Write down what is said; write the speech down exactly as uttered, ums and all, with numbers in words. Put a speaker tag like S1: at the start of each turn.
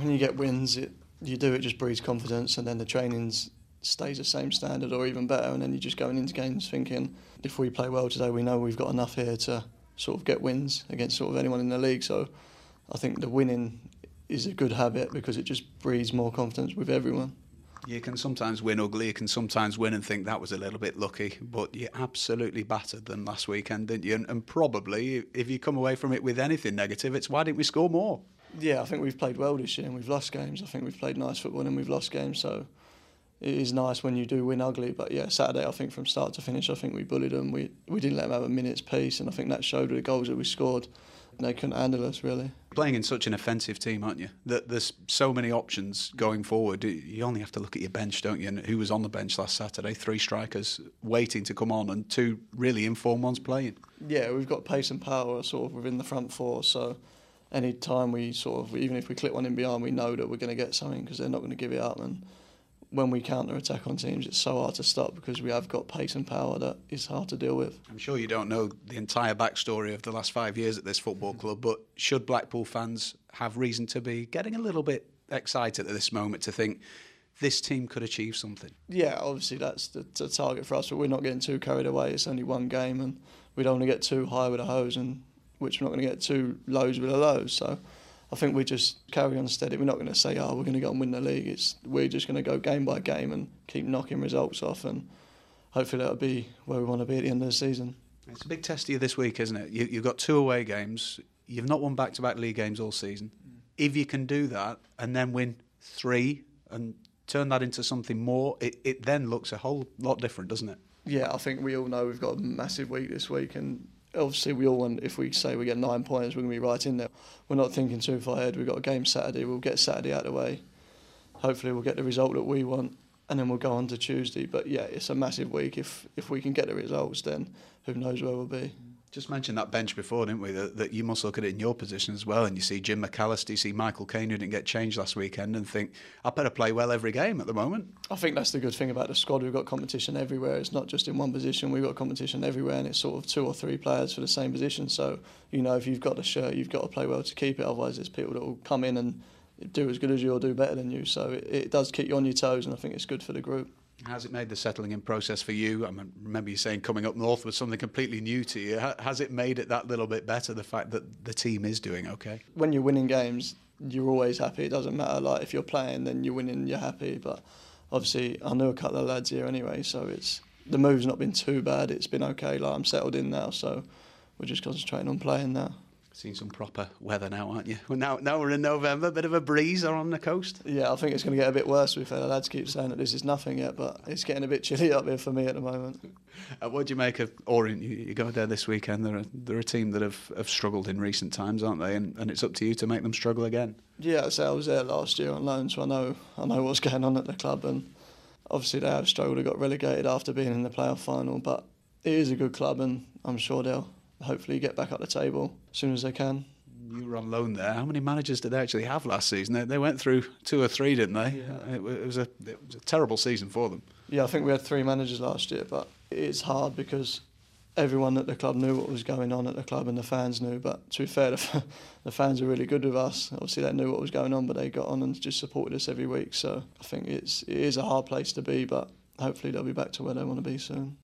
S1: when you get wins, it you do it just breeds confidence, and then the trainings stays the same standard or even better, and then you're just going into games thinking, if we play well today, we know we've got enough here to sort of get wins against sort of anyone in the league. So I think the winning is a good habit because it just breeds more confidence with everyone.
S2: You can sometimes win ugly, you can sometimes win and think that was a little bit lucky, but you absolutely battered them last weekend, didn't you? And, and probably, if you come away from it with anything negative, it's why didn't we score more?
S1: Yeah, I think we've played well this year and we've lost games. I think we've played nice football and we've lost games, so it is nice when you do win ugly. But yeah, Saturday, I think from start to finish, I think we bullied them. We we didn't let them have a minute's peace, and I think that showed with the goals that we scored. They couldn't handle us, really.
S2: Playing in such an offensive team, aren't you? That there's so many options going forward. You only have to look at your bench, don't you? And who was on the bench last Saturday? Three strikers waiting to come on, and two really informed ones playing.
S1: Yeah, we've got pace and power sort of within the front four, so any time we sort of, even if we clip one in behind, we know that we're going to get something because they're not going to give it up. And when we counter-attack on teams, it's so hard to stop because we have got pace and power that is hard to deal with.
S2: I'm sure you don't know the entire backstory of the last five years at this football club, but should Blackpool fans have reason to be getting a little bit excited at this moment to think this team could achieve something?
S1: Yeah, obviously that's the, the target for us, but we're not getting too carried away. It's only one game and we don't want to get too high with a hose, and which we're not going to get too lows with a lows. So I think we just carry on steady. We're not going to say, oh, we're going to go and win the league. It's We're just going to go game by game and keep knocking results off, and hopefully that'll be where we want to be at the end of the season.
S2: It's a big test of you this week, isn't it? You, you've got two away games. You've not won back-to-back league games all season. Mm. If you can do that and then win three and turn that into something more, it, it then looks a whole lot different, doesn't it?
S1: Yeah, I think we all know we've got a massive week this week, and obviously we all want, if we say we get nine points, we're going to be right in there. We're not thinking too far ahead. We've got a game Saturday. We'll get Saturday out of the way. Hopefully we'll get the result that we want, and then we'll go on to Tuesday. But yeah, it's a massive week. If if we can get the results, then who knows where we'll be.
S2: Just mentioned that bench before, didn't we? That, that you must look at it in your position as well, and you see Jim McAllister, you see Michael Caine, who didn't get changed last weekend, and think, I better play well every game at the moment.
S1: I think that's the good thing about the squad. We've got competition everywhere. It's not just in one position. We've got competition everywhere, and it's sort of two or three players for the same position. So, you know, if you've got the shirt, you've got to play well to keep it. Otherwise, there's people that will come in and do as good as you or do better than you. So it, it does keep you on your toes, and I think it's good for the group.
S2: Has it made the settling in process for you? I mean, remember you saying coming up north was something completely new to you. Has it made it that little bit better, the fact that the team is doing okay?
S1: When you're winning games, you're always happy. It doesn't matter, like, if you're playing, then you're winning, you're happy. But obviously, I know a couple of lads here anyway, so it's the move's not been too bad. It's been okay. Like, I'm settled in now, so we're just concentrating on playing now.
S2: Seen some proper weather now, aren't you? Well, now, now we're in November, a bit of a breeze on the coast.
S1: Yeah, I think it's going to get a bit worse. We've had the lads keep saying that this is nothing yet, but it's getting a bit chilly up here for me at the moment.
S2: Uh, what do you make of Orient? You, you go there this weekend. They're a, they're a team that have, have struggled in recent times, aren't they? And, and it's up to you to make them struggle again.
S1: Yeah, so I was there last year on loan, so I know I know what's going on at the club. And obviously they have struggled. They got relegated after being in the playoff final, but it is a good club, and I'm sure they'll hopefully get back up the table as soon as they can.
S2: You were on loan there. How many managers did they actually have last season? They, they went through two or three, didn't they?
S1: Yeah.
S2: It, it was a it was a terrible season for them.
S1: Yeah, I think we had three managers last year, but it's hard because everyone at the club knew what was going on at the club and the fans knew. But to be fair, the, the fans are really good with us. Obviously, they knew what was going on, but they got on and just supported us every week. So I think it's it is a hard place to be, but hopefully they'll be back to where they want to be soon.